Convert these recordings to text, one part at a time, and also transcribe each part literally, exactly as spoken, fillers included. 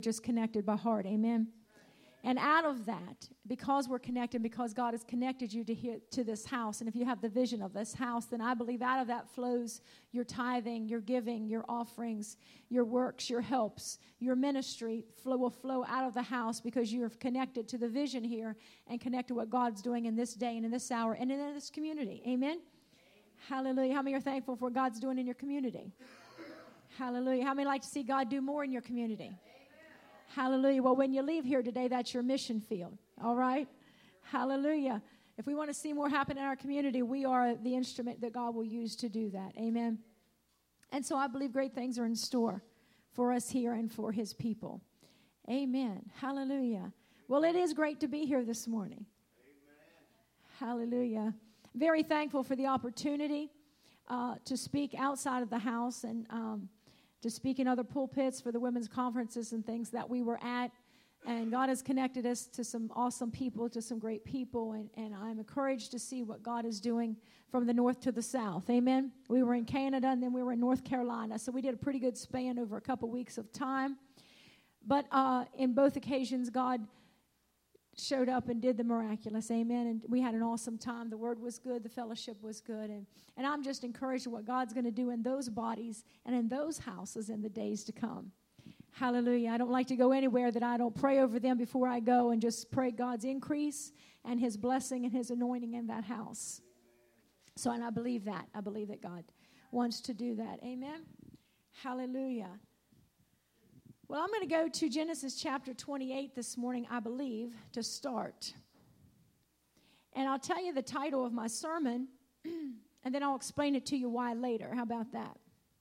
just connected by heart. Amen. And out of that, because we're connected, because God has connected you to here, to this house, and if you have the vision of this house, then I believe out of that flows your tithing, your giving, your offerings, your works, your helps, your ministry flow, will flow out of the house because you're connected to the vision here and connected to what God's doing in this day and in this hour and in this community. Amen? Amen. Hallelujah. How many are thankful for what God's doing in your community? Hallelujah. How many like to see God do more in your community? Hallelujah. Well, when you leave here today, that's your mission field. All right? Hallelujah. If we want to see more happen in our community, we are the instrument that God will use to do that. Amen. And so I believe great things are in store for us here and for his people. Amen. Hallelujah. Well, it is great to be here this morning. Amen. Hallelujah. Very thankful for the opportunity uh, to speak outside of the house and um to speak in other pulpits for the women's conferences and things that we were at. And God has connected us to some awesome people, to some great people, and, and I'm encouraged to see what God is doing from the north to the south. Amen? We were in Canada, and then we were in North Carolina, so we did a pretty good span over a couple weeks of time. But uh, in both occasions, God showed up and did the miraculous. Amen. And we had an awesome time. The word was good. The fellowship was good. And, and I'm just encouraged with what God's going to do in those bodies and in those houses in the days to come. Hallelujah. I don't like to go anywhere that I don't pray over them before I go and just pray God's increase and his blessing and his anointing in that house. So, and I believe that. I believe that God wants to do that. Amen. Hallelujah. Well, I'm going to go to Genesis chapter twenty-eight this morning, I believe, to start. And I'll tell you the title of my sermon, and then I'll explain it to you why later. How about that?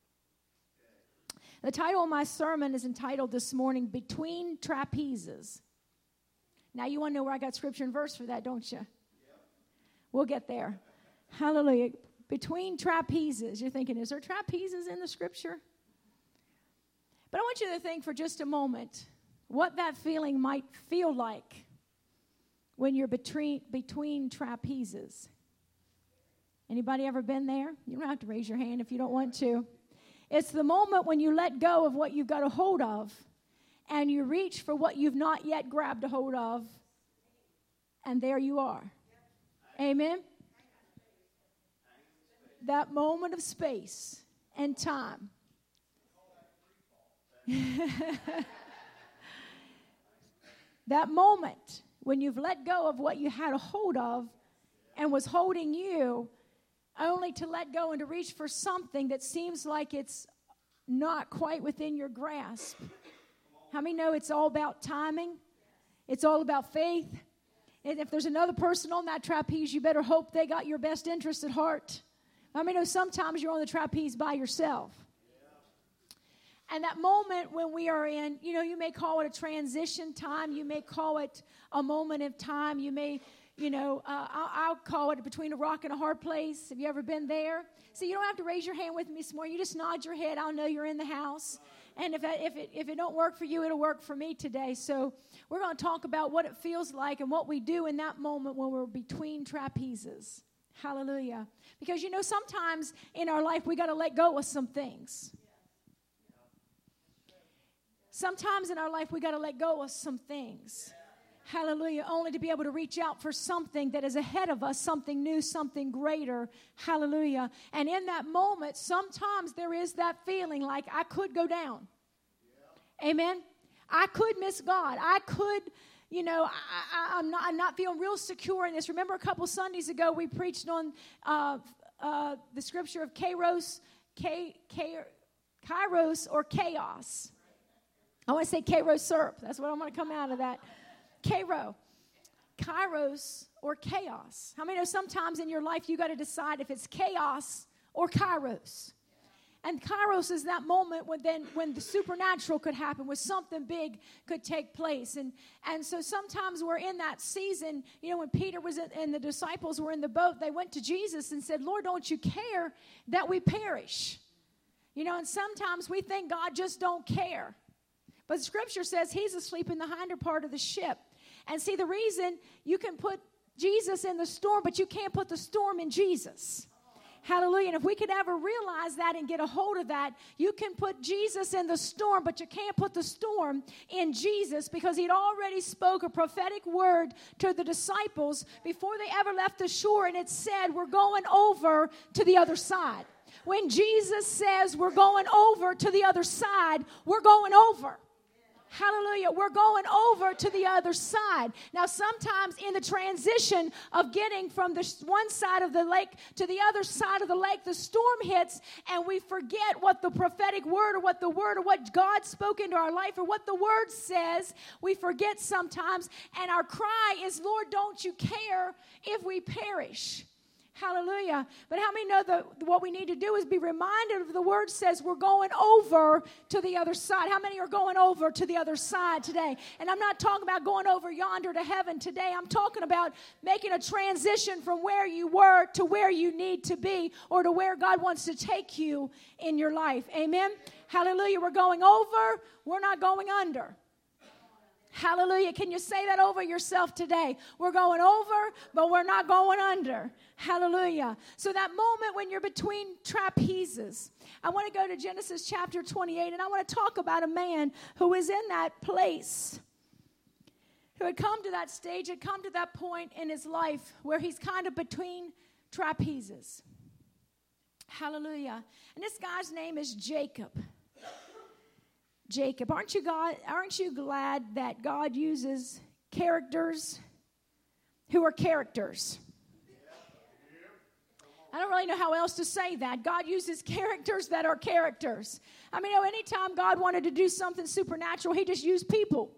The title of my sermon is entitled this morning, Between Trapezes. Now, you want to know where I got scripture and verse for that, don't you? Yep. We'll get there. Hallelujah. Between trapezes. You're thinking, is there trapezes in the scripture? But I want you to think for just a moment what that feeling might feel like when you're between, between trapezes. Anybody ever been there? You don't have to raise your hand if you don't want to. It's the moment when you let go of what you've got a hold of and you reach for what you've not yet grabbed a hold of, and there you are. Amen? That moment of space and time. That moment when you've let go of what you had a hold of and was holding you, only to let go and to reach for something that seems like it's not quite within your grasp. How many know it's all about timing? It's all about faith. And if there's another person on that trapeze, you better hope they got your best interest at heart. How many know sometimes you're on the trapeze by yourself? And that moment when we are in, you know, you may call it a transition time. You may call it a moment of time. You may, you know, uh, I'll, I'll call it between a rock and a hard place. Have you ever been there? So you don't have to raise your hand with me this morning. You just nod your head. I'll know you're in the house. And if, if, it, if it don't work for you, it'll work for me today. So we're going to talk about what it feels like and what we do in that moment when we're between trapezes. Hallelujah. Because, you know, sometimes in our life we got to let go of some things. Sometimes in our life, we got to let go of some things. Hallelujah. Only to be able to reach out for something that is ahead of us, something new, something greater. Hallelujah. And in that moment, sometimes there is that feeling like I could go down. Yeah. Amen. I could miss God. I could, you know, I, I, I'm, not, I'm not feeling real secure in this. Remember a couple Sundays ago, we preached on uh, uh, the scripture of Kairos, K, K, Kairos or chaos. I want to say Kairos syrup. That's what I'm going to come out of that. Kairo. Kairos or chaos. How many know sometimes in your life you got to decide if it's chaos or Kairos? And Kairos is that moment when then when the supernatural could happen, when something big could take place. And and so sometimes we're in that season. You know, when Peter was in, and the disciples were in the boat, they went to Jesus and said, Lord, don't you care that we perish? You know, and sometimes we think God just don't care. But the scripture says he's asleep in the hinder part of the ship. And see, the reason you can put Jesus in the storm, but you can't put the storm in Jesus. Hallelujah. And if we could ever realize that and get a hold of that, you can put Jesus in the storm, but you can't put the storm in Jesus, because he'd already spoke a prophetic word to the disciples before they ever left the shore, and it said, we're going over to the other side. When Jesus says we're going over to the other side, we're going over. Hallelujah. We're going over to the other side. Now, sometimes in the transition of getting from the one side of the lake to the other side of the lake, the storm hits and we forget what the prophetic word or what the word or what God spoke into our life or what the word says. We forget sometimes, and our cry is, Lord, don't you care if we perish? Hallelujah. But how many know that what we need to do is be reminded of the word says we're going over to the other side. How many are going over to the other side today? And I'm not talking about going over yonder to heaven today. I'm talking about making a transition from where you were to where you need to be, or to where God wants to take you in your life. Amen. Hallelujah. We're going over. We're not going under. Hallelujah. Can you say that over yourself today? We're going over, but we're not going under. Hallelujah. So that moment when you're between trapezes, I want to go to Genesis chapter twenty-eight, and I want to talk about a man who is in that place, who had come to that stage, had come to that point in his life where he's kind of between trapezes. Hallelujah. And this guy's name is Jacob. Jacob. Aren't you God, aren't you glad that God uses characters who are characters? I don't really know how else to say that. God uses characters that are characters. I mean, you know, anytime God wanted to do something supernatural, he just used people.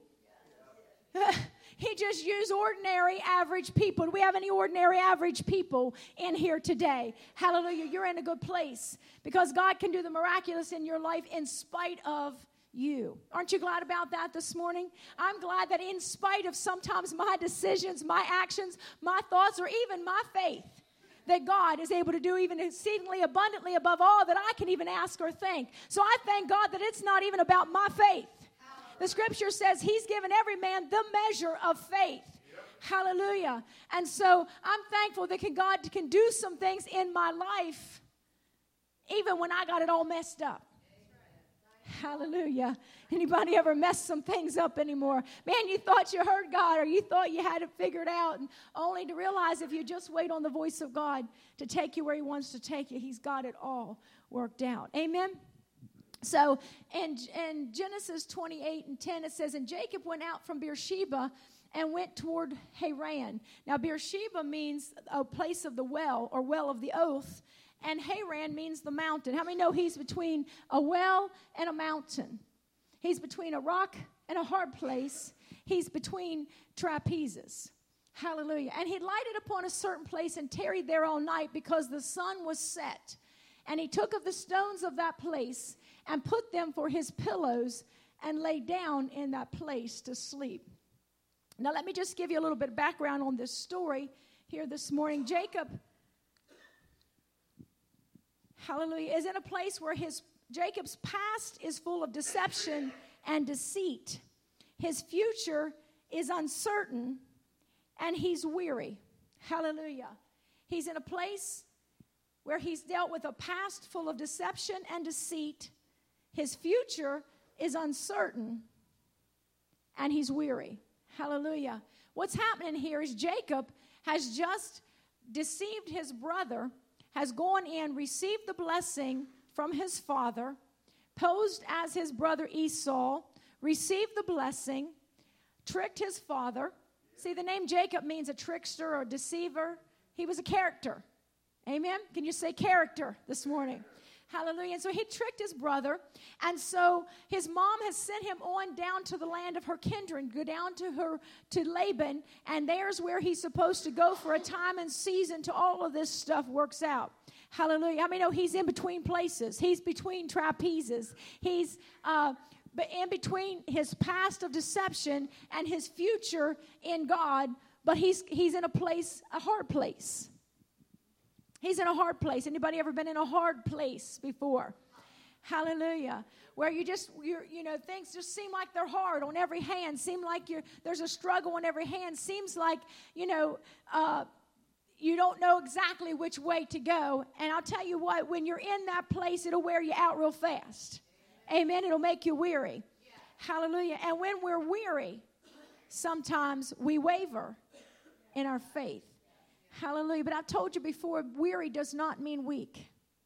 He just used ordinary, average people. Do we have any ordinary, average people in here today? Hallelujah. You're in a good place, because God can do the miraculous in your life in spite of you. Aren't you glad about that this morning? I'm glad that in spite of sometimes my decisions, my actions, my thoughts, or even my faith, that God is able to do even exceedingly abundantly above all that I can even ask or think. So I thank God that it's not even about my faith. The scripture says he's given every man the measure of faith. Yep. Hallelujah. And so I'm thankful that can God can do some things in my life even when I got it all messed up. Hallelujah. Anybody ever mess some things up anymore? Man, you thought you heard God, or you thought you had it figured out, and only to realize if you just wait on the voice of God to take you where he wants to take you, he's got it all worked out. Amen? So in, in Genesis twenty-eight and ten, it says, and Jacob went out from Beersheba and went toward Haran. Now, Beersheba means a place of the well, or well of the oath. And Haran means the mountain. How many know he's between a well and a mountain? He's between a rock and a hard place. He's between trapezes. Hallelujah. And he lighted upon a certain place and tarried there all night, because the sun was set. And he took of the stones of that place and put them for his pillows and lay down in that place to sleep. Now, let me just give you a little bit of background on this story here this morning. Jacob, hallelujah, is in a place where his Jacob's past is full of deception and deceit. His future is uncertain, and he's weary. Hallelujah. He's in a place where he's dealt with a past full of deception and deceit. His future is uncertain, and he's weary. Hallelujah. What's happening here is Jacob has just deceived his brother, has gone in, received the blessing from his father, posed as his brother Esau, received the blessing, tricked his father. See, the name Jacob means a trickster or deceiver. He was a character. Amen? Can you say character this morning? Hallelujah. And so he tricked his brother. And so his mom has sent him on down to the land of her kindred, go down to her, to Laban. And there's where he's supposed to go for a time and season till all of this stuff works out. Hallelujah. I mean, no, he's in between places. He's between trapezes. He's uh, in between his past of deception and his future in God. But he's he's in a place, a hard place. He's in a hard place. Anybody ever been in a hard place before? Hallelujah. Where you just, you're, you know, things just seem like they're hard on every hand. Seem like you're, there's a struggle on every hand. Seems like, you know, uh, you don't know exactly which way to go. And I'll tell you what, when you're in that place, it'll wear you out real fast. Amen. It'll make you weary. Hallelujah. And when we're weary, sometimes we waver in our faith. Hallelujah. But I've told you before, weary does not mean weak.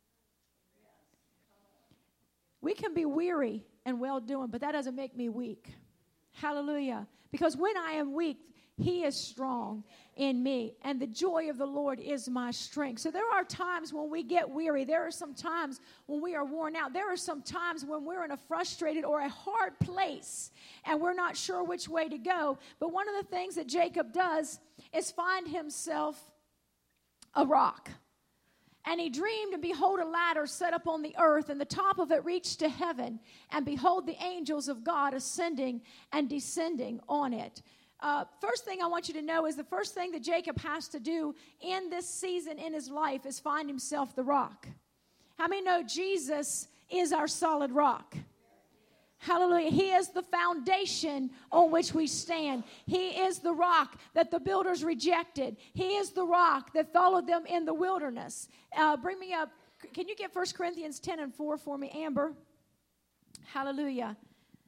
We can be weary and well-doing, but that doesn't make me weak. Hallelujah. Because when I am weak, He is strong in me, and the joy of the Lord is my strength. So there are times when we get weary. There are some times when we are worn out. There are some times when we're in a frustrated or a hard place, and we're not sure which way to go. But one of the things that Jacob does is find himself a rock. And he dreamed, and behold, a ladder set up on the earth, and the top of it reached to heaven. And behold, the angels of God ascending and descending on it. Uh, first thing I want you to know is the first thing that Jacob has to do in this season in his life is find himself the rock. How many know Jesus is our solid rock? Hallelujah. He is the foundation on which we stand. He is the rock that the builders rejected. He is the rock that followed them in the wilderness. Uh, bring me up. Can you get First Corinthians ten and four for me, Amber? Hallelujah.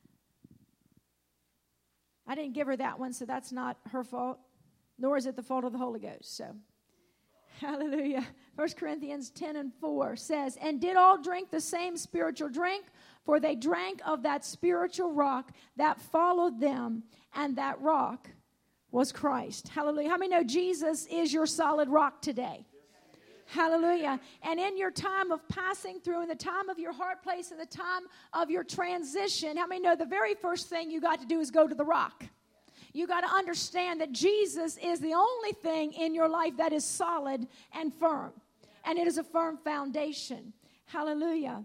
I didn't give her that one, so that's not her fault, nor is it the fault of the Holy Ghost. So, hallelujah. First Corinthians ten and four says, and did all drink the same spiritual drink? For they drank of that spiritual rock that followed them, and that rock was Christ. Hallelujah. How many know Jesus is your solid rock today? Hallelujah. And in your time of passing through, in the time of your hard place, in the time of your transition, how many know the very first thing you got to do is go to the rock? You got to understand that Jesus is the only thing in your life that is solid and firm. And it is a firm foundation. Hallelujah.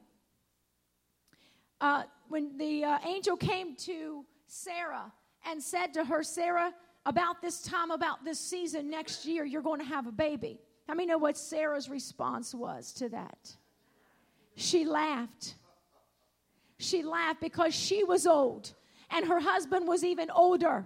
Uh, when the uh, angel came to Sarah and said to her, Sarah, about this time, about this season next year, you're going to have a baby. How many know what Sarah's response was to that? She laughed. She laughed because she was old and her husband was even older.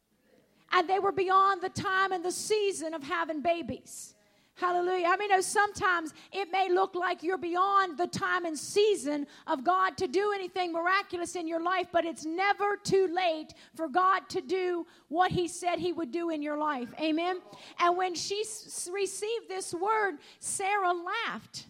And they were beyond the time and the season of having babies. Hallelujah. I mean, know sometimes it may look like you're beyond the time and season of God to do anything miraculous in your life, but it's never too late for God to do what He said He would do in your life. Amen. And when she s- received this word, Sarah laughed.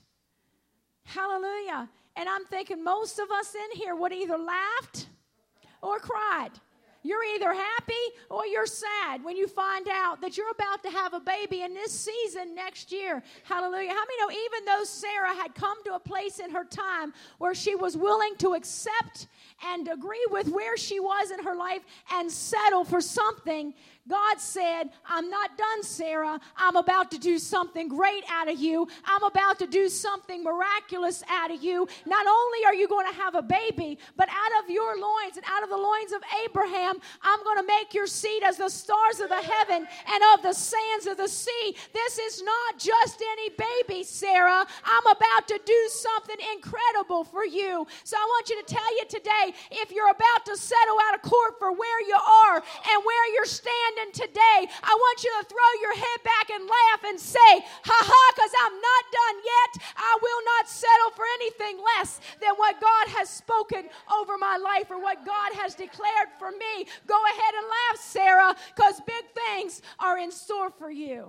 Hallelujah. And I'm thinking most of us in here would either laughed or cried. You're either happy or you're sad when you find out that you're about to have a baby in this season next year. Hallelujah. How many know even though Sarah had come to a place in her time where she was willing to accept and agree with where she was in her life and settle for something, God said, I'm not done, Sarah. I'm about to do something great out of you. I'm about to do something miraculous out of you. Not only are you going to have a baby, but out of your loins and out of the loins of Abraham, I'm going to make your seed as the stars of the heaven and of the sands of the sea. This is not just any baby, Sarah. I'm about to do something incredible for you. So I want you to tell you today, if you're about to settle out of court for where you are and where you're standing today, I want you to throw your head back and laugh and say, ha ha, because I'm not done yet. I will not settle for anything less than what God has spoken over my life or what God has declared for me. Go ahead and laugh, Sarah, because big things are in store for you.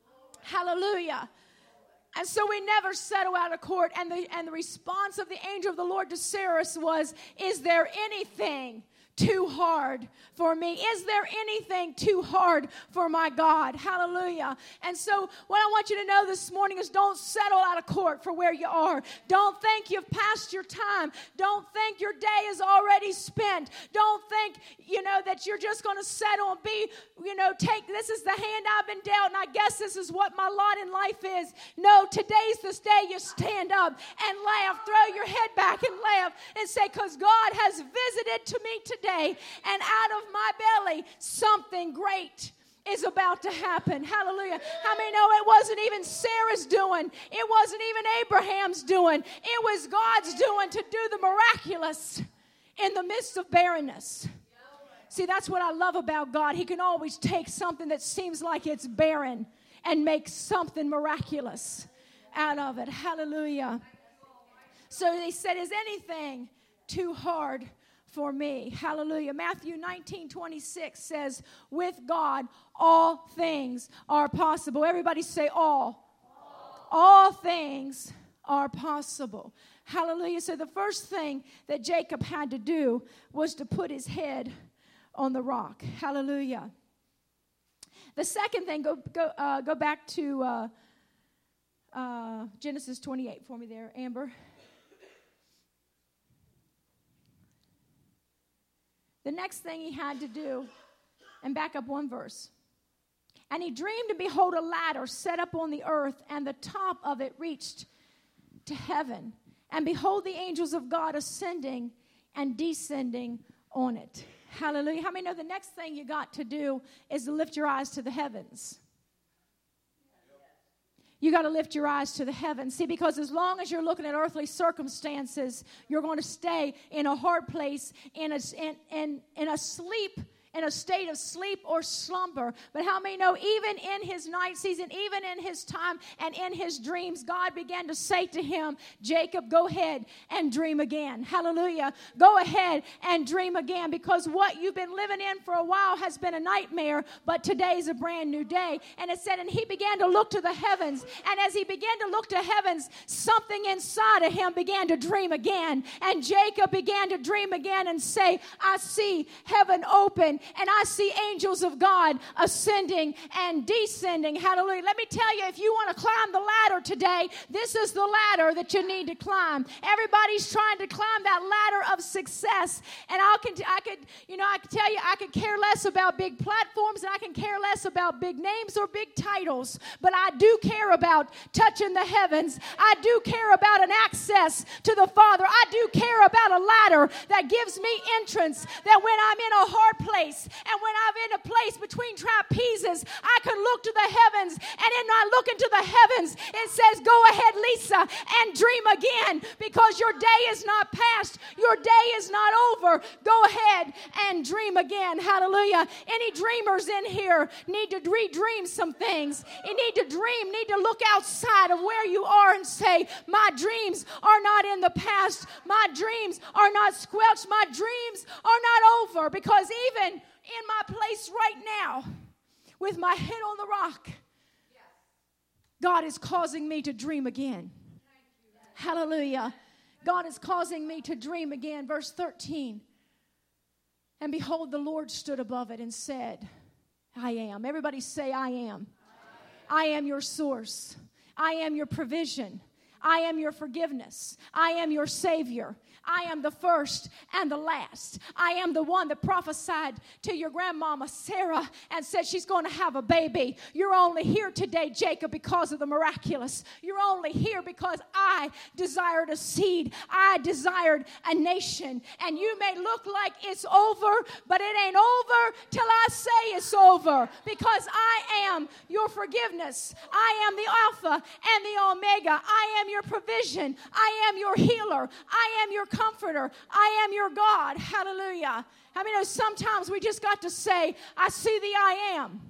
Hallelujah. And so we never settle out of court. And the, and the response of the angel of the Lord to Sarah was, is there anything too hard for me? Is there anything too hard for my God? Hallelujah. And so what I want you to know this morning is don't settle out of court for where you are. Don't think you've passed your time. Don't think your day is already spent. Don't think, you know, that you're just going to settle and be, you know, take, this is the hand I've been dealt, and I guess this is what my lot in life is. No, today's this day you stand up and laugh. Throw your head back and laugh and say, because God has visited to me today. And out of my belly, something great is about to happen. Hallelujah. How many know it wasn't even Sarah's doing? It wasn't even Abraham's doing. It was God's doing to do the miraculous in the midst of barrenness. See, that's what I love about God. He can always take something that seems like it's barren and make something miraculous out of it. Hallelujah. So he said, is anything too hard for me? Hallelujah. Matthew nineteen twenty-six says, with God, all things are possible. Everybody say all. All, all things are possible. Hallelujah. So the first thing that Jacob had to do was to put his head on the rock. Hallelujah. The second thing, go go uh, go back to uh, uh, Genesis twenty-eight for me there, Amber. The next thing he had to do, and back up one verse. And he dreamed, and behold, a ladder set up on the earth, and the top of it reached to heaven. And behold, the angels of God ascending and descending on it. Hallelujah. How many know the next thing you got to do is to lift your eyes to the heavens? You got to lift your eyes to the heavens. See, because as long as you're looking at earthly circumstances, you're going to stay in a hard place, in a, in, in, in a sleep, in a state of sleep or slumber. But how many know even in his night season, even in his time and in his dreams, God began to say to him, Jacob, go ahead and dream again. Hallelujah. Go ahead and dream again, because what you've been living in for a while has been a nightmare, but today's a brand new day. And it said, and he began to look to the heavens. And as he began to look to heavens, something inside of him began to dream again. And Jacob began to dream again and say, I see heaven open, and I see angels of God ascending and descending. Hallelujah. Let me tell you, if you want to climb the ladder today, this is the ladder that you need to climb. Everybody's trying to climb that ladder of success. And I can, I could, you know, I could tell you, I could care less about big platforms, and I can care less about big names or big titles. But I do care about touching the heavens. I do care about an access to the Father. I do care about a ladder that gives me entrance, that when I'm in a hard place, and when I'm in a place between trapezes, I can look to the heavens, and in I look into the heavens, it says, go ahead, Lisa, and dream again, because your day is not past, your day is not over. Go ahead and dream again. Hallelujah. Any dreamers in here need to re-dream some things. You need to dream, need to look outside of where you are and say, my dreams are not in the past. My dreams are not squelched. My dreams are not over, because even in my place right now, with my head on the rock, God is causing me to dream again. Hallelujah. God is causing me to dream again. Verse thirteen. And behold, the Lord stood above it and said, I am. Everybody say, I am. I am your source. I am your provision. I am your forgiveness. I am your Savior. I am the first and the last. I am the one that prophesied to your grandmama Sarah and said she's going to have a baby. You're only here today, Jacob, because of the miraculous. You're only here because I desired a seed. I desired a nation. And you may look like it's over, but it ain't over till I say it's over, because I am your forgiveness. I am the Alpha and the Omega. I am your provision. I am your healer. I am your comforter. I am your God. Hallelujah. I mean, sometimes we just got to say, I see the I am.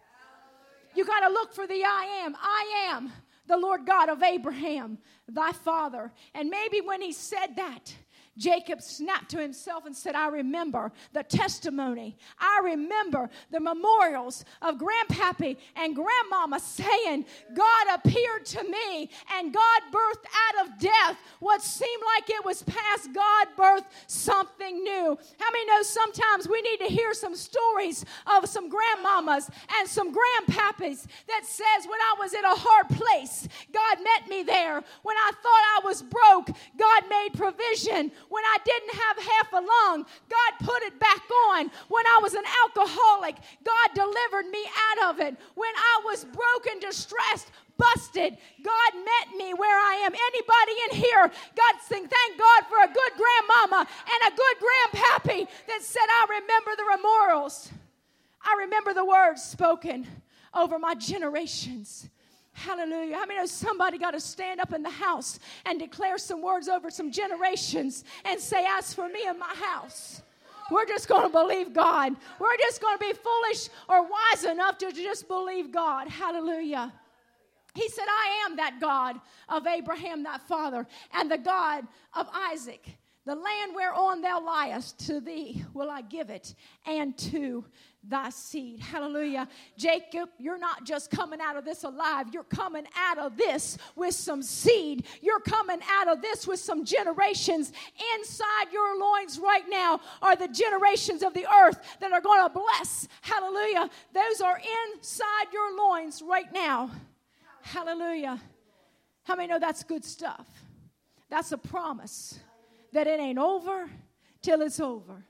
You got to look for the I am. I am the Lord God of Abraham, thy father. And maybe when he said that, Jacob snapped to himself and said, I remember the testimony. I remember the memorials of Grandpappy and Grandmama saying, God appeared to me and God birthed out of death what seemed like it was past. God birthed something new. How many know sometimes we need to hear some stories of some grandmamas and some grandpappies that says, when I was in a hard place, God met me there. When I thought I was broke, God made provision. When I didn't have half a lung, God put it back on. When I was an alcoholic, God delivered me out of it. When I was broken, distressed, busted, God met me where I am. Anybody in here, God sing, thank God for a good grandmama and a good grandpappy that said, I remember the memorials. I remember the words spoken over my generations. Hallelujah. How many know somebody got to stand up in the house and declare some words over some generations and say, as for me and my house, We're just going to believe God. We're just going to be foolish or wise enough to just believe God. Hallelujah. He said, I am that God of Abraham, thy father, and the God of Isaac. The land whereon thou liest, to thee will I give it, and to thy seed. Hallelujah. Jacob, you're not just coming out of this alive. You're coming out of this with some seed. You're coming out of this with some generations. Inside your loins right now are the generations of the earth that are going to bless. Hallelujah. Those are inside your loins right now. Hallelujah. How many know that's good stuff? That's a promise that it ain't over till it's over.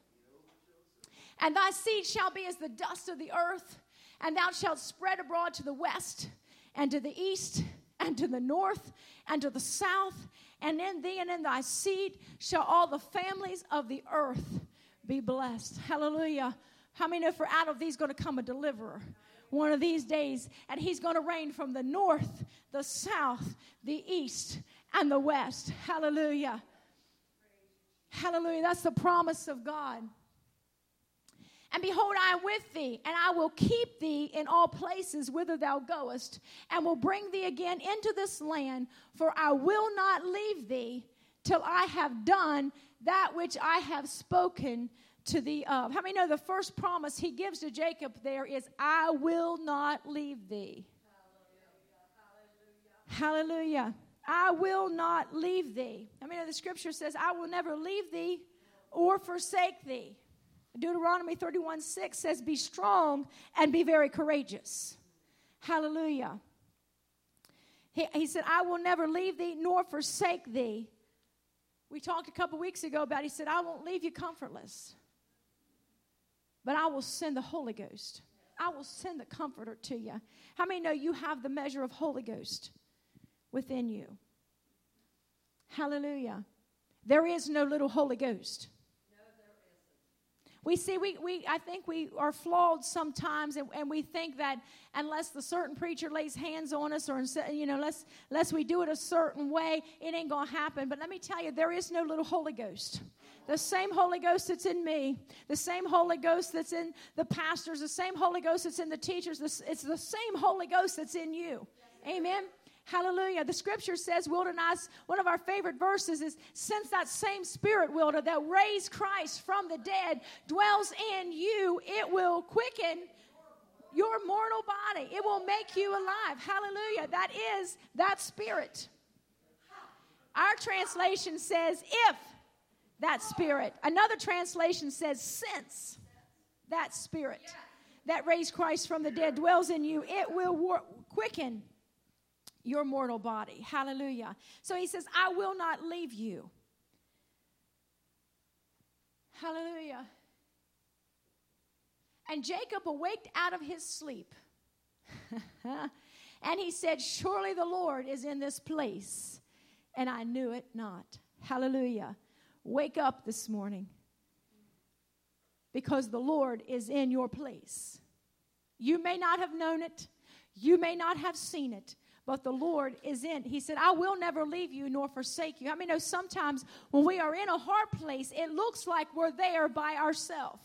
And thy seed shall be as the dust of the earth, and thou shalt spread abroad to the west, and to the east, and to the north, and to the south. And in thee and in thy seed shall all the families of the earth be blessed. Hallelujah. How many know for out of these going to come a deliverer one of these days? And he's going to reign from the north, the south, the east, and the west. Hallelujah. Hallelujah. That's the promise of God. And behold, I am with thee, and I will keep thee in all places whither thou goest, and will bring thee again into this land, for I will not leave thee till I have done that which I have spoken to thee of. How many know the first promise he gives to Jacob there is, I will not leave thee. Hallelujah. Hallelujah. Hallelujah. I will not leave thee. I mean, the scripture says, I will never leave thee or forsake thee. Deuteronomy thirty-one six says, be strong and be very courageous. Hallelujah. He, he said, I will never leave thee nor forsake thee. We talked a couple weeks ago about, he said, I won't leave you comfortless, but I will send the Holy Ghost. I will send the Comforter to you. How many know you have the measure of Holy Ghost within you? Hallelujah. There is no little Holy Ghost. We see, we, we I think we are flawed sometimes, and, and we think that unless the certain preacher lays hands on us, or, you know, unless, unless we do it a certain way, it ain't going to happen. But let me tell you, there is no little Holy Ghost. The same Holy Ghost that's in me, the same Holy Ghost that's in the pastors, the same Holy Ghost that's in the teachers, it's the same Holy Ghost that's in you. Amen. Hallelujah. The scripture says, Wilderness, one of our favorite verses is, since that same Spirit, Wilder, that raised Christ from the dead dwells in you, it will quicken your mortal body. It will make you alive. Hallelujah. That is that Spirit. Our translation says, if that Spirit. Another translation says, since that Spirit that raised Christ from the dead dwells in you, it will war- quicken your mortal body. Hallelujah. So he says, I will not leave you. Hallelujah. And Jacob awaked out of his sleep. And he said, surely the Lord is in this place. And I knew it not. Hallelujah. Wake up this morning, because the Lord is in your place. You may not have known it. You may not have seen it. But the Lord is in. He said, I will never leave you nor forsake you. I mean, know sometimes when we are in a hard place, it looks like we're there by ourselves.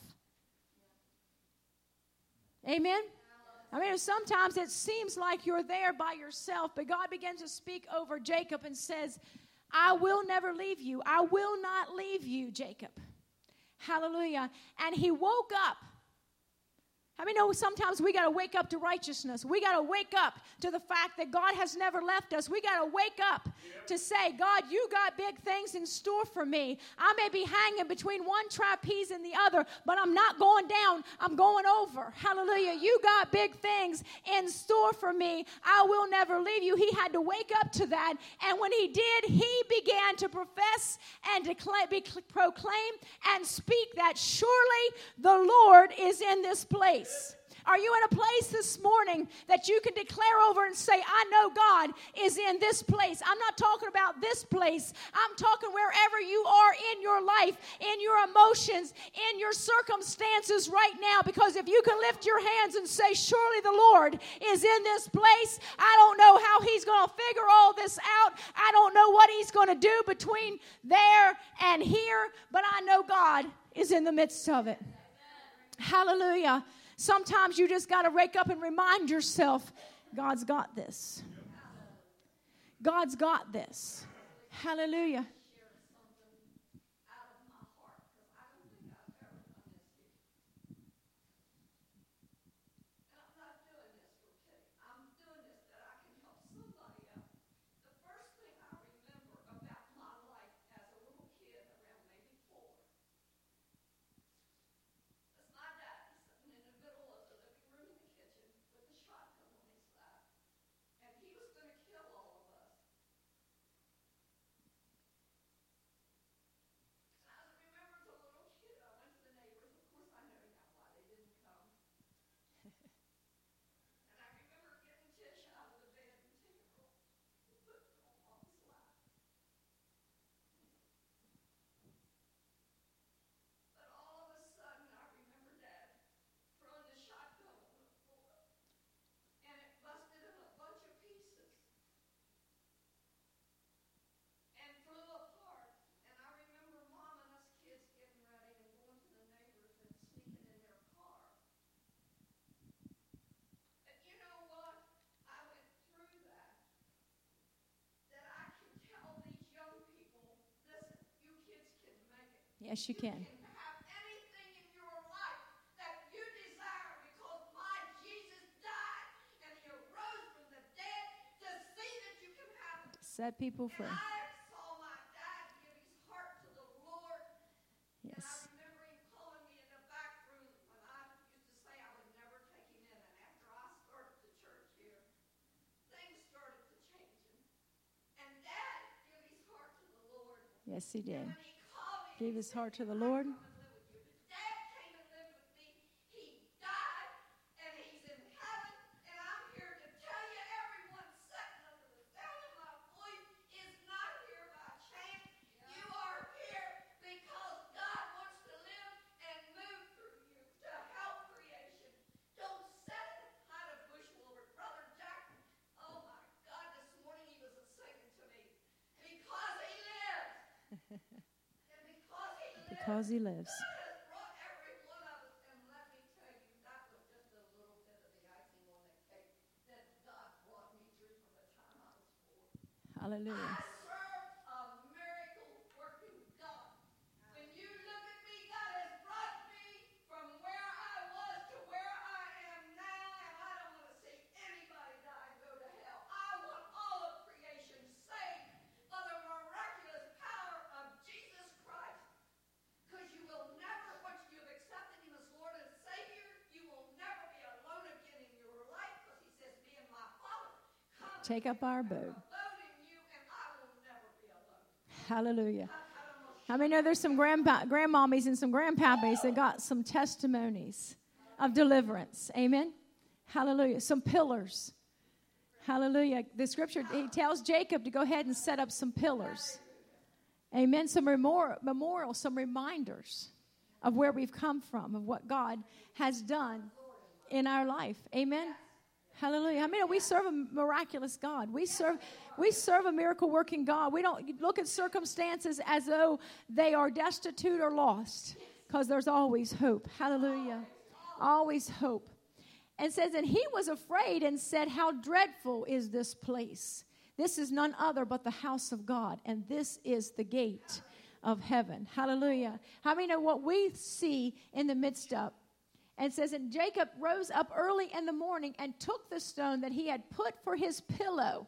Amen? I mean, sometimes it seems like you're there by yourself, but God begins to speak over Jacob and says, I will never leave you. I will not leave you, Jacob. Hallelujah. And he woke up. How many know sometimes we got to wake up to righteousness? We got to wake up to the fact that God has never left us. We got to wake up yep. to say, God, you got big things in store for me. I may be hanging between one trapeze and the other, but I'm not going down. I'm going over. Hallelujah. You got big things in store for me. I will never leave you. He had to wake up to that. And when he did, he began to profess and declare, be, proclaim and speak that surely the Lord is in this place. Are you in a place this morning that you can declare over and say, I know God is in this place? I'm not talking about this place. I'm talking wherever you are in your life, in your emotions, in your circumstances right now. Because if you can lift your hands and say, surely the Lord is in this place. I don't know how he's going to figure all this out. I don't know what he's going to do between there and here. But I know God is in the midst of it. Hallelujah. Sometimes you just got to wake up and remind yourself, God's got this. God's got this. Hallelujah. Yes, you can. You can have anything in your life that you desire because my Jesus died and he arose from the dead to see that you can have it. Set people free. And I saw my dad give his heart to the Lord. Yes. And I remember him calling me in the back room when I used to say I would never take him in. And after I started the church here, things started to change. And Dad gave his heart to the Lord. Yes, he did. And when he Gave his heart to the Lord. Dad came and lived with me. He died, and he's in heaven. And I'm here to tell you, everyone sitting under the sound of my voice is not here by chance. You are here because God wants to live and move through you to help creation. Don't sit and hide a bush over. Brother Jack, oh my God, this morning he was singing to me. Because he lives. Because he lives. Hallelujah. I serve a miracle working God. When you look at me, God has brought me from where I was to where I am now, and I don't want to see anybody die and go to hell. I want all of creation saved by the miraculous power of Jesus Christ. Because you will never, once you've accepted him as Lord and Savior, you will never be alone again in your life, because he says, me and my Father come Take up our abode. alone in you, and I will never be alone. Hallelujah. I mean, know there's some grandpa, grandmommies and some grandpappies that got some testimonies of deliverance. Amen. Hallelujah. Some pillars. Hallelujah. The scripture, he tells Jacob to go ahead and set up some pillars. Amen. Some memorial, memorials, some reminders of where we've come from, of what God has done in our life. Amen. Hallelujah. I mean, we serve a miraculous God. We serve, we serve a miracle-working God. We don't look at circumstances as though they are destitute or lost, because there's always hope. Hallelujah. Always hope. And it says, and he was afraid and said, how dreadful is this place? This is none other but the house of God, and this is the gate of heaven. Hallelujah. How many know what we see in the midst of? And it says, and Jacob rose up early in the morning and took the stone that he had put for his pillow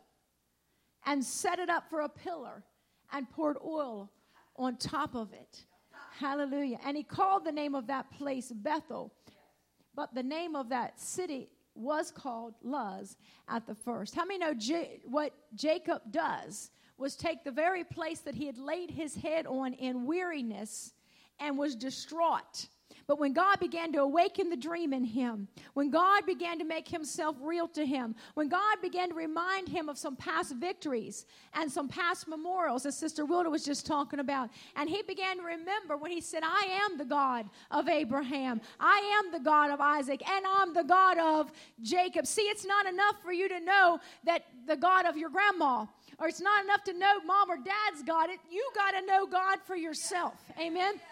and set it up for a pillar and poured oil on top of it. Hallelujah. And he called the name of that place Bethel. But the name of that city was called Luz at the first. How many know J- what Jacob does was take the very place that he had laid his head on in weariness and was distraught. But when God began to awaken the dream in him, when God began to make himself real to him, when God began to remind him of some past victories and some past memorials, as Sister Wilda was just talking about, and he began to remember when he said, I am the God of Abraham, I am the God of Isaac, and I'm the God of Jacob. See, it's not enough for you to know that the God of your grandma, or it's not enough to know mom or dad's God. It, you got to know God for yourself. Amen?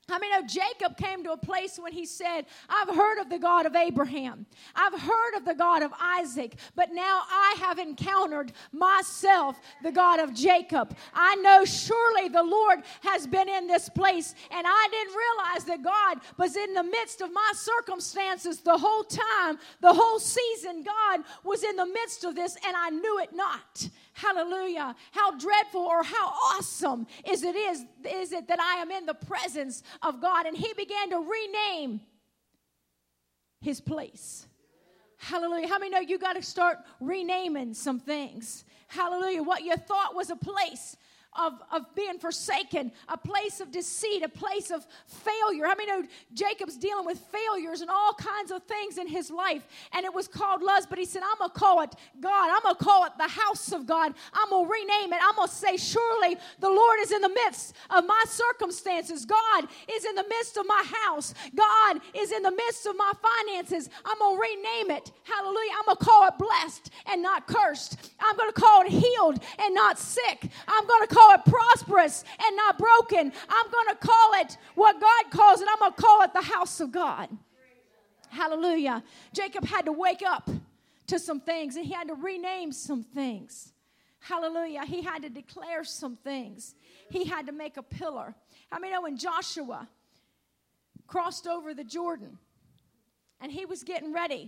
I mean, know Jacob came to a place when he said, I've heard of the God of Abraham. I've heard of the God of Isaac. But now I have encountered myself, the God of Jacob. I know surely the Lord has been in this place. And I didn't realize that God was in the midst of my circumstances the whole time, the whole season. God was in the midst of this, and I knew it not. Hallelujah. How dreadful or how awesome is it is, is it that I am in the presence of God. And he began to rename his place. Hallelujah. How many know you got to start renaming some things? Hallelujah. What you thought was a place Of, of being forsaken, a place of deceit, a place of failure. How many know Jacob's dealing with failures and all kinds of things in his life? And it was called Luz, but he said, I'm going to call it God. I'm going to call it the house of God. I'm going to rename it. I'm going to say, surely the Lord is in the midst of my circumstances. God is in the midst of my house. God is in the midst of my finances. I'm going to rename it. Hallelujah. I'm going to call it blessed and not cursed. I'm going to call it healed and not sick. I'm going to call it prosperous and not broken. I'm going to call it what God calls it. I'm going to call it the house of God. Hallelujah. Jacob had to wake up to some things, and he had to rename some things. Hallelujah. He had to declare some things. He had to make a pillar. I mean, when Joshua crossed over the Jordan and he was getting ready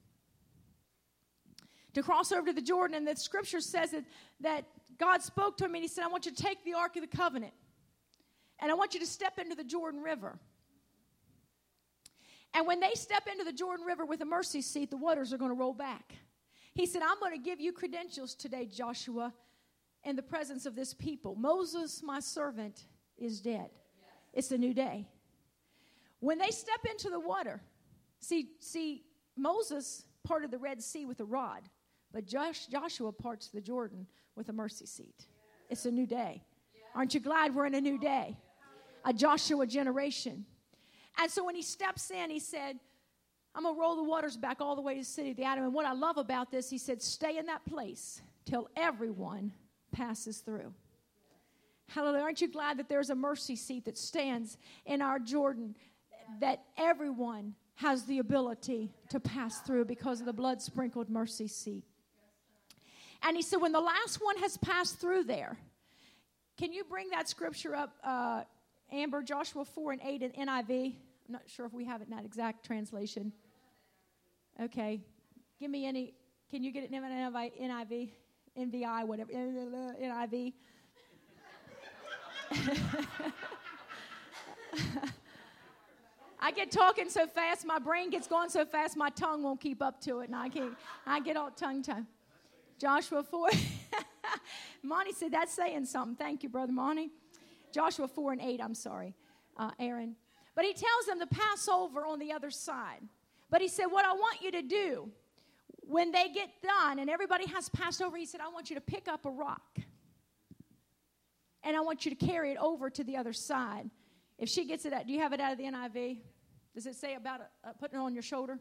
to cross over to the Jordan, and the scripture says that, that God spoke to him and he said, I want you to take the Ark of the Covenant and I want you to step into the Jordan River. And when they step into the Jordan River with a mercy seat, the waters are going to roll back. He said, I'm going to give you credentials today, Joshua, in the presence of this people. Moses, my servant, is dead. It's a new day. When they step into the water, see, see, Moses parted the Red Sea with a rod, but Josh, Joshua parts the Jordan with a mercy seat. It's a new day. Aren't you glad we're in a new day? A Joshua generation. And so when he steps in, he said, I'm going to roll the waters back all the way to the city of the Adam. And what I love about this, he said, stay in that place till everyone passes through. Hallelujah. Aren't you glad that there's a mercy seat that stands in our Jordan, that everyone has the ability to pass through because of the blood-sprinkled mercy seat? And he said, when the last one has passed through there, can you bring that scripture up, uh, Amber, Joshua four and eight in N I V? I'm not sure if we have it in that exact translation. Okay. Give me any, can you get it in N I V, N V I, whatever, N I V? I get talking so fast, my brain gets going so fast, my tongue won't keep up to it, and I can't, I get all tongue-tied. Joshua four. Monty said, that's saying something. Thank you, Brother Monty. Joshua four and eight, I'm sorry, uh, Aaron. But he tells them to pass over on the other side. But he said, what I want you to do, when they get done and everybody has passed over, he said, I want you to pick up a rock. And I want you to carry it over to the other side. If she gets it out, do you have it out of the N I V? Does it say about uh, putting it on your shoulder?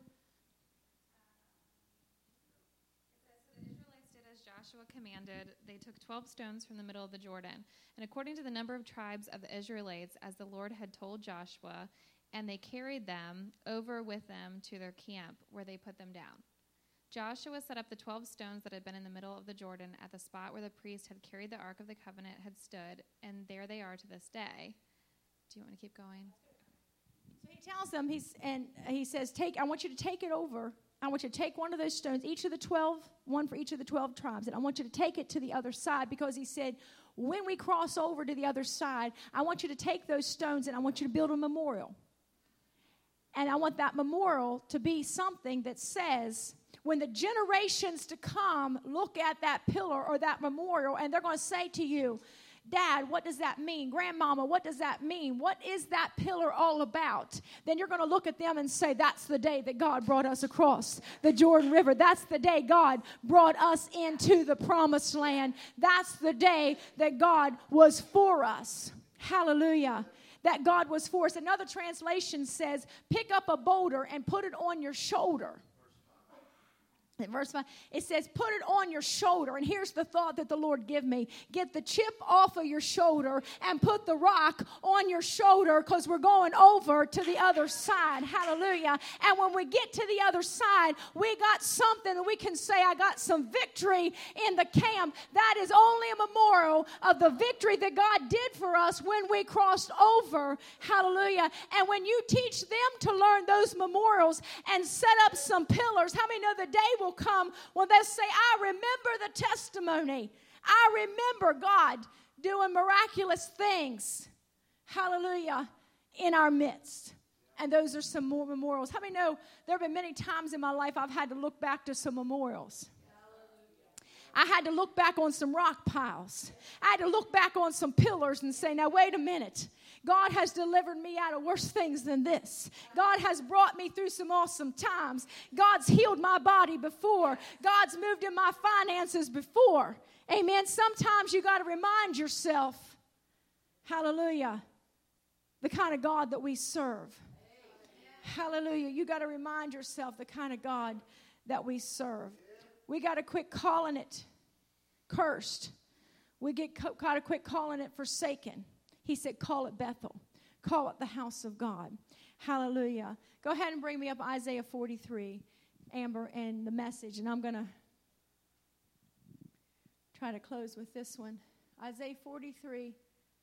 Joshua commanded, they took twelve stones from the middle of the Jordan, and according to the number of tribes of the Israelites, as the Lord had told Joshua, and they carried them over with them to their camp, where they put them down. Joshua set up the twelve stones that had been in the middle of the Jordan at the spot where the priest had carried the Ark of the Covenant had stood, and there they are to this day. Do you want me to keep going? So he tells them, he's, and he says, "Take. I want you to take it over. I want you to take one of those stones, each of the twelve, one for each of the twelve tribes, and I want you to take it to the other side," because he said, when we cross over to the other side, I want you to take those stones and I want you to build a memorial. And I want that memorial to be something that says, when the generations to come look at that pillar or that memorial, and they're going to say to you, Dad, what does that mean? Grandmama, what does that mean? What is that pillar all about? Then you're going to look at them and say, that's the day that God brought us across the Jordan River. That's the day God brought us into the promised land. That's the day that God was for us. Hallelujah. That God was for us. Another translation says, pick up a boulder and put it on your shoulder. In verse five, it says, put it on your shoulder. And here's the thought that the Lord gave me. Get the chip off of your shoulder and put the rock on your shoulder, because we're going over to the other side. Hallelujah. And when we get to the other side, we got something that we can say, I got some victory in the camp. That is only a memorial of the victory that God did for us when we crossed over. Hallelujah. And when you teach them to learn those memorials and set up some pillars, how many know the day will come when they say, I remember the testimony. I remember God doing miraculous things. Hallelujah. In our midst. And those are some more memorials. How many know there have been many times in my life I've had to look back to some memorials. I had to look back on some rock piles. I had to look back on some pillars and say, now wait a minute. God has delivered me out of worse things than this. God has brought me through some awesome times. God's healed my body before. God's moved in my finances before. Amen. Sometimes you got to remind yourself, hallelujah, the kind of God that we serve. Hallelujah. You got to remind yourself the kind of God that we serve. We got to quit calling it cursed. We get got to quit calling it forsaken. He said, call it Bethel. Call it the house of God. Hallelujah. Go ahead and bring me up Isaiah forty-three, Amber, and the message. And I'm going to try to close with this one. Isaiah forty-three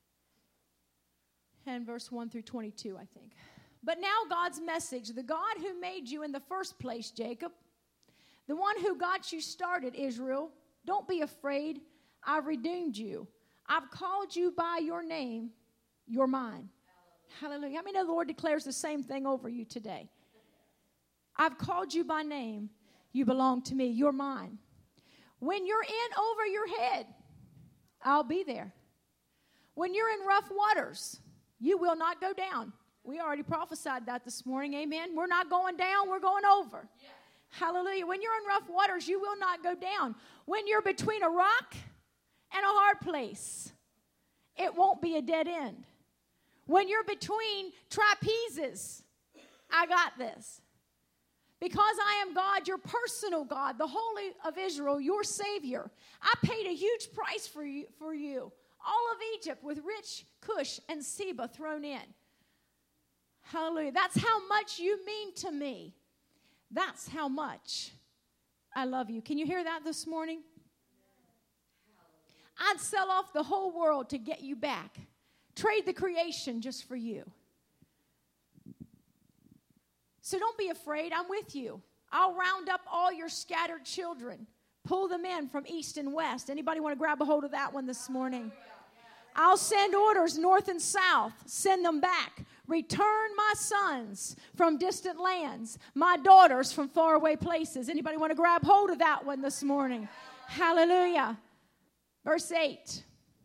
and verse one through twenty-two, I think. But now God's message, the God who made you in the first place, Jacob, the one who got you started, Israel, don't be afraid. I've redeemed you. I've called you by your name. You're mine. Hallelujah. Hallelujah. How many know the Lord declares the same thing over you today? I've called you by name. You belong to me. You're mine. When you're in over your head, I'll be there. When you're in rough waters, you will not go down. We already prophesied that this morning. Amen. We're not going down. We're going over. Yeah. Hallelujah. When you're in rough waters, you will not go down. When you're between a rock and a hard place, it won't be a dead end. When you're between trapezes, I got this. Because I am God, your personal God, the Holy of Israel, your Savior. I paid a huge price for you, for you. All of Egypt with rich Cush and Seba thrown in. Hallelujah. That's how much you mean to me. That's how much I love you. Can you hear that this morning? I'd sell off the whole world to get you back. Trade the creation just for you. So don't be afraid. I'm with you. I'll round up all your scattered children. Pull them in from east and west. Anybody want to grab a hold of that one this morning? I'll send orders north and south. Send them back. Return my sons from distant lands, my daughters from faraway places. Anybody want to grab hold of that one this morning? Hallelujah. Verse eight.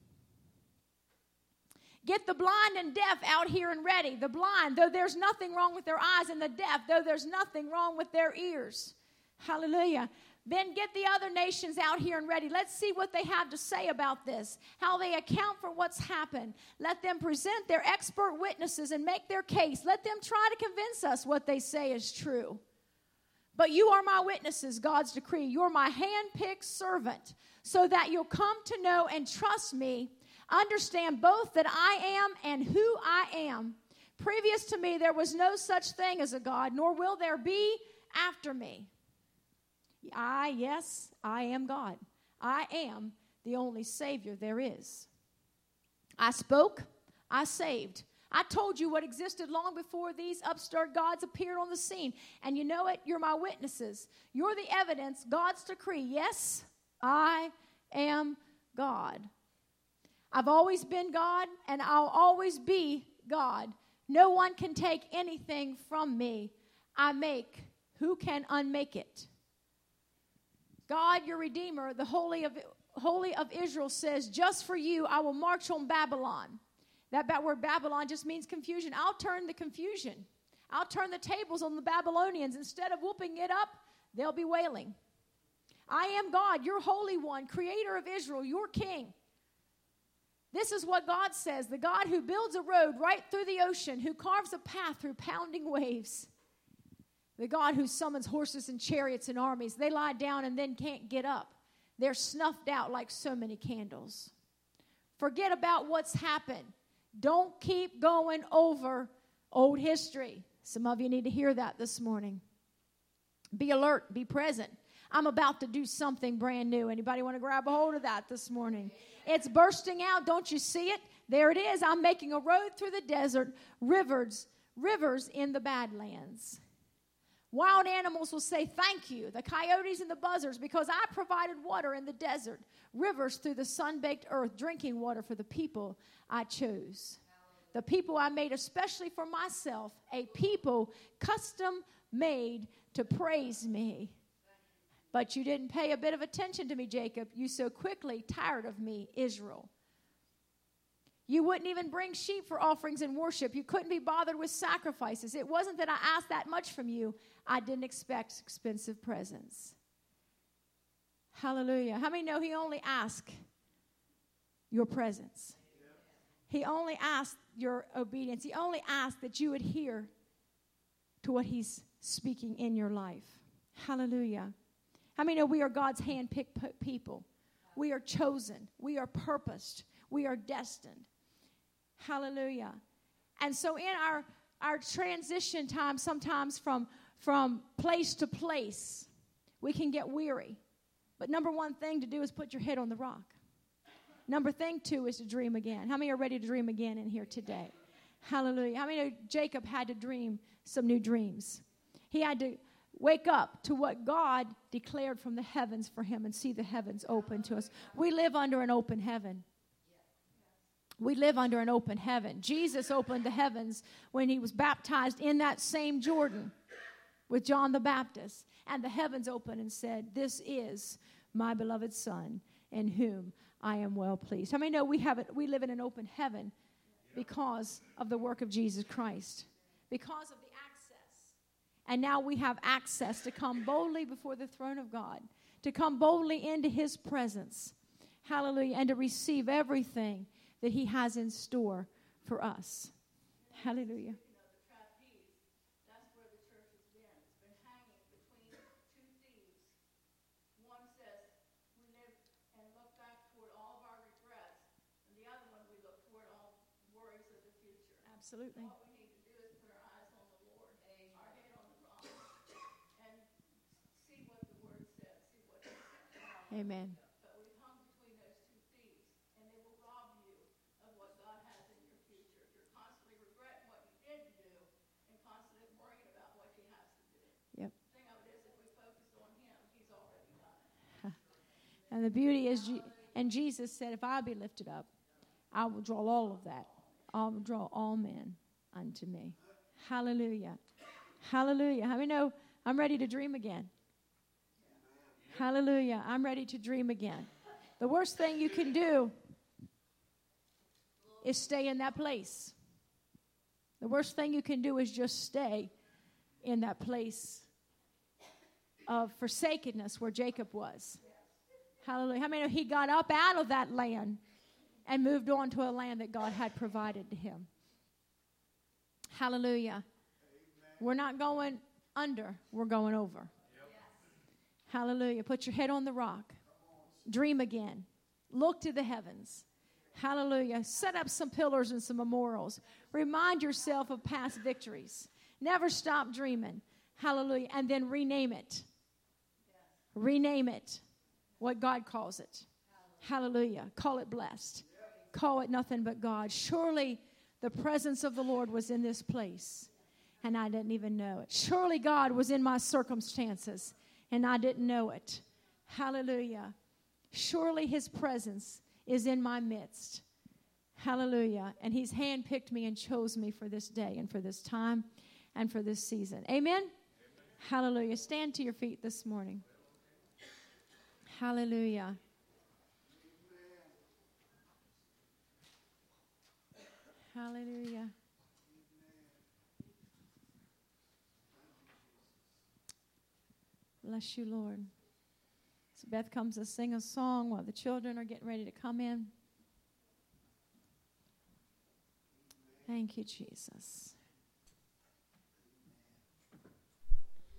Get the blind and deaf out here and ready. The blind, though there's nothing wrong with their eyes, and the deaf, though there's nothing wrong with their ears. Hallelujah. Then get the other nations out here and ready. Let's see what they have to say about this, how they account for what's happened. Let them present their expert witnesses and make their case. Let them try to convince us what they say is true. But you are my witnesses, God's decree. You're my hand-picked servant, so that you'll come to know and trust me, understand both that I am and who I am. Previous to me, there was no such thing as a God, nor will there be after me. I, yes, I am God. I am the only Savior there is. I spoke, I saved. I told you what existed long before these upstart gods appeared on the scene. And you know it, you're my witnesses. You're the evidence, God's decree. Yes, I am God. I've always been God, and I'll always be God. No one can take anything from me. I make. Who can unmake it? God, your Redeemer, the Holy of, Holy of Israel says, just for you, I will march on Babylon. That word Babylon just means confusion. I'll turn the confusion. I'll turn the tables on the Babylonians. Instead of whooping it up, they'll be wailing. I am God, your Holy One, Creator of Israel, your King. This is what God says, the God who builds a road right through the ocean, who carves a path through pounding waves. The God who summons horses and chariots and armies. They lie down and then can't get up. They're snuffed out like so many candles. Forget about what's happened. Don't keep going over old history. Some of you need to hear that this morning. Be alert. Be present. I'm about to do something brand new. Anybody want to grab a hold of that this morning? It's bursting out. Don't you see it? There it is. I'm making a road through the desert, rivers, rivers in the Badlands. Wild animals will say thank you, the coyotes and the buzzards, because I provided water in the desert, rivers through the sun-baked earth, drinking water for the people I chose. The people I made especially for myself, a people custom made to praise me. But you didn't pay a bit of attention to me, Jacob. You so quickly tired of me, Israel. You wouldn't even bring sheep for offerings and worship. You couldn't be bothered with sacrifices. It wasn't that I asked that much from you. I didn't expect expensive presents. Hallelujah. How many know he only asked your presence? He only asked your obedience. He only asked that you adhere to what he's speaking in your life. Hallelujah. How many know we are God's hand-picked people? We are chosen. We are purposed. We are destined. Hallelujah. And so in our, our transition time, sometimes from, from place to place, we can get weary. But number one thing to do is put your head on the rock. Number thing two is to dream again. How many are ready to dream again in here today? Hallelujah. How many know Jacob had to dream some new dreams? He had to wake up to what God declared from the heavens for him and see the heavens open to us. We live under an open heaven. We live under an open heaven. Jesus opened the heavens when he was baptized in that same Jordan with John the Baptist. And the heavens opened and said, "This is my beloved Son in whom I am well pleased." How many know we have it? We live in an open heaven because of the work of Jesus Christ, because of the access. And now we have access to come boldly before the throne of God, to come boldly into his presence. Hallelujah. And to receive everything that he has in store for us. Hallelujah. Absolutely. What we need to do is put our eyes on the Lord, our head on the rock, and see what the Word says, see what it says. Amen. But we've hung between those two thieves, and they will rob you of what God has in your future. If you're constantly regretting what you didn't do and constantly worrying about what he has to do. Yep. The thing of it is, if we focus on him, he's already done it. And the beauty is, and Jesus said, if I be lifted up, I will draw all of that. I will draw all men unto me. Hallelujah. Hallelujah. How many know I'm ready to dream again? Hallelujah. I'm ready to dream again. The worst thing you can do is stay in that place. The worst thing you can do is just stay in that place of forsakenness where Jacob was. Hallelujah. How many know he got up out of that land and moved on to a land that God had provided to him? Hallelujah. Amen. We're not going under, we're going over. Yep. Hallelujah. Put your head on the rock. Dream again. Look to the heavens. Hallelujah. Set up some pillars and some memorials. Remind yourself of past victories. Never stop dreaming. Hallelujah. And then rename it. Rename it what God calls it. Hallelujah. Call it blessed. Call it nothing but God. Surely the presence of the Lord was in this place, and I didn't even know it. Surely God was in my circumstances, and I didn't know it. Hallelujah. Surely his presence is in my midst. Hallelujah. And he's handpicked me and chose me for this day and for this time and for this season. Amen? Amen. Hallelujah. Stand to your feet this morning. Hallelujah. Hallelujah. Bless you, Lord. So Beth comes to sing a song while the children are getting ready to come in. Thank you, Jesus.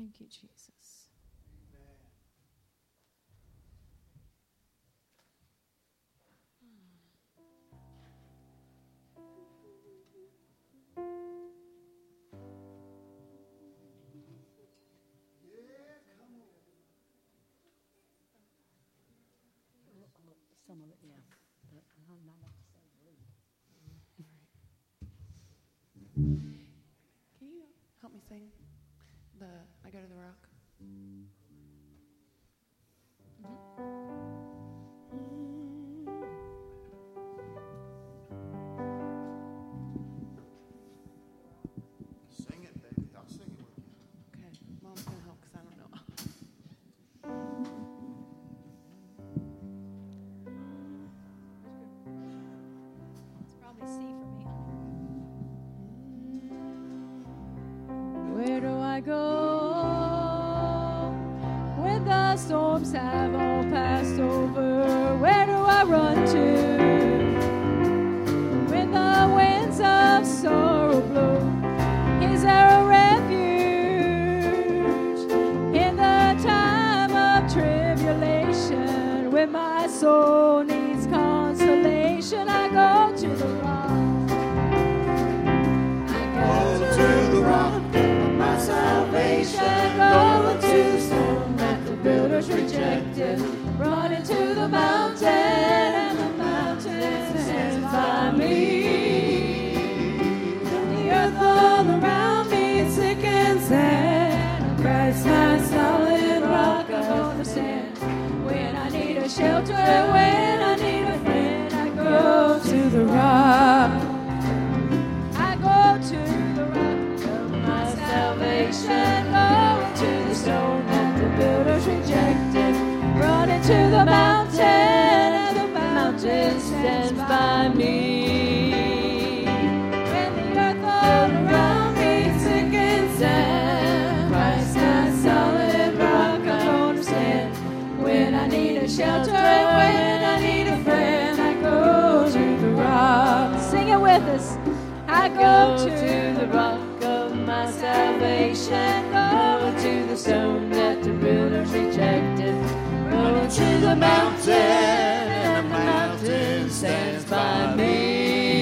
Thank you, Jesus. Some of it, yeah. But I'm not about to say read. Can you help me sing the I Go to the Rock? Sing it, baby. I'll sing it with you. Okay, Mom's gonna help because I don't know. It's probably C for me. Where do I go when the storms have all passed over? Where do I run to when the winds of sorrow blow? Is there a refuge in the time of tribulation? When my soul needs consolation, I go to the rock. Go to the rock of my salvation. Go to the stone that the builders rejected. Run into the mountain, and the mountain stands by me. The earth all around me is sick and sad. Christ, my solid rock, I understand. When I need a shelter, when I need a friend, I go to the rock. I go to the rock of my salvation. Go to the stone that the builders rejected. Run into the mountain, and the mountain stands by me. When the earth all around me is sick and sad, Christ, my solid rock, I understand. When I need a shelter, when I need a friend, I go to the rock. Sing it with us. I go to the rock of my salvation. Go to the stone that the builders rejected. Go to the mountain, and the mountain stands by me.